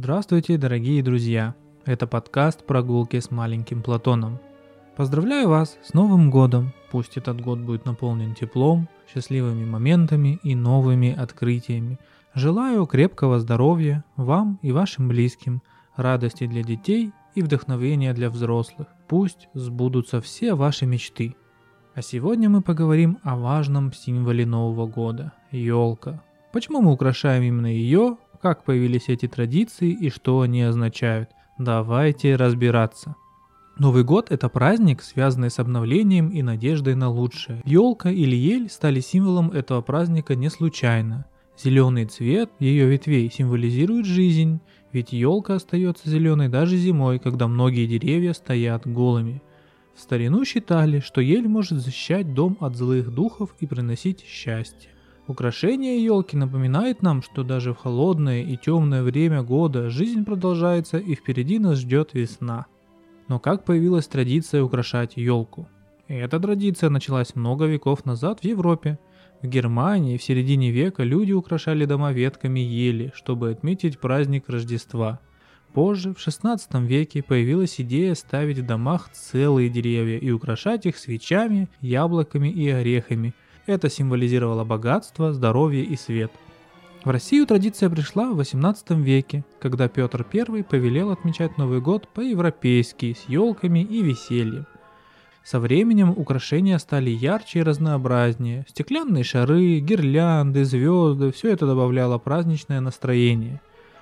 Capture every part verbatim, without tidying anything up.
Здравствуйте, дорогие друзья! Это подкаст «Прогулки с маленьким Платоном». Поздравляю вас с Новым годом! Пусть этот год будет наполнен теплом, счастливыми моментами и новыми открытиями. Желаю крепкого здоровья вам и вашим близким, радости для детей и вдохновения для взрослых. Пусть сбудутся все ваши мечты. А сегодня мы поговорим о важном символе Нового года – елка. Почему мы украшаем именно ее, как появились эти традиции и что они означают? Давайте разбираться. Новый год – это праздник, связанный с обновлением и надеждой на лучшее. Елка или ель стали символом этого праздника не случайно. Зеленый цвет ее ветвей символизирует жизнь, ведь елка остается зеленой даже зимой, когда многие деревья стоят голыми. В старину считали, что ель может защищать дом от злых духов и приносить счастье. Украшение елки напоминает нам, что даже в холодное и темное время года жизнь продолжается и впереди нас ждет весна. Но как появилась традиция украшать елку? Эта традиция началась много веков назад в Европе. В Германии в середине века люди украшали дома ветками ели, чтобы отметить праздник Рождества. Позже, в шестнадцатом веке, появилась идея ставить в домах целые деревья и украшать их свечами, яблоками и орехами. Это символизировало богатство, здоровье и свет. В Россию традиция пришла в восемнадцатом веке, когда Петр Первый повелел отмечать Новый год по-европейски, с елками и весельем. Со временем украшения стали ярче и разнообразнее. Стеклянные шары, гирлянды, звезды – все это добавляло праздничное настроение.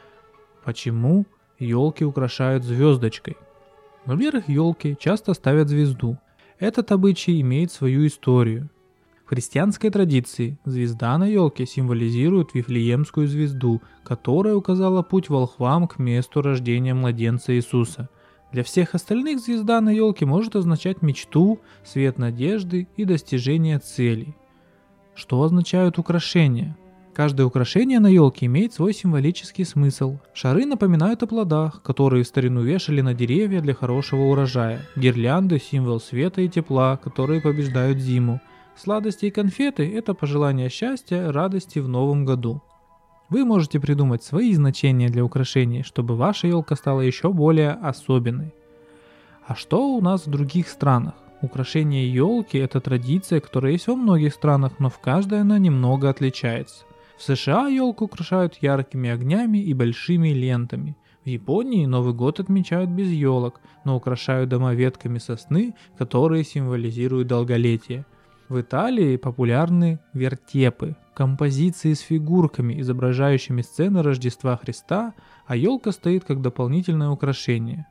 Почему елки украшают звездочкой? Наверх елки часто ставят звезду. Этот обычай имеет свою историю. В христианской традиции звезда на елке символизирует Вифлеемскую звезду, которая указала путь волхвам к месту рождения младенца Иисуса. Для всех остальных звезда на елке может означать мечту, свет надежды и достижение целей. Что означают украшения? Каждое украшение на елке имеет свой символический смысл. Шары напоминают о плодах, которые в старину вешали на деревья для хорошего урожая. Гирлянды – символ света и тепла, которые побеждают зиму. Сладости и конфеты – это пожелание счастья, радости в новом году. Вы можете придумать свои значения для украшений, чтобы ваша елка стала еще более особенной. А что у нас в других странах? Украшение елки – это традиция, которая есть во многих странах, но в каждой она немного отличается. В США елку украшают яркими огнями и большими лентами. В Японии Новый год отмечают без елок, но украшают дома ветками сосны, которые символизируют долголетие. В Италии популярны вертепы, композиции с фигурками, изображающими сцены Рождества Христа, а елка стоит как дополнительное украшение.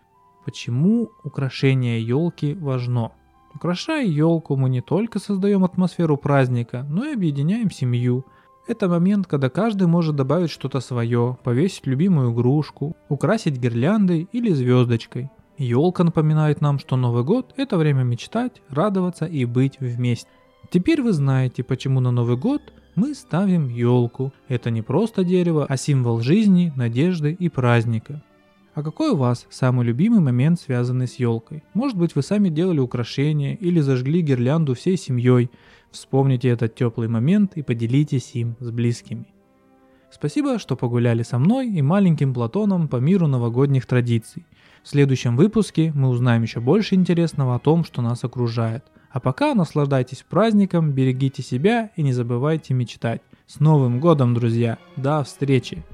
Почему украшение елки важно? Украшая елку, мы не только создаем атмосферу праздника, но и объединяем семью. Это момент, когда каждый может добавить что-то свое, повесить любимую игрушку, украсить гирляндой или звездочкой. Елка напоминает нам, что Новый год – это время мечтать, радоваться и быть вместе. Теперь вы знаете, почему на Новый год мы ставим елку. Это не просто дерево, а символ жизни, надежды и праздника. А какой у вас самый любимый момент, связанный с елкой? Может быть, вы сами делали украшения или зажгли гирлянду всей семьей. Вспомните этот теплый момент и поделитесь им с близкими. Спасибо, что погуляли со мной и маленьким Платоном по миру новогодних традиций. В следующем выпуске мы узнаем еще больше интересного о том, что нас окружает. А пока наслаждайтесь праздником, берегите себя и не забывайте мечтать. С Новым годом, друзья! До встречи!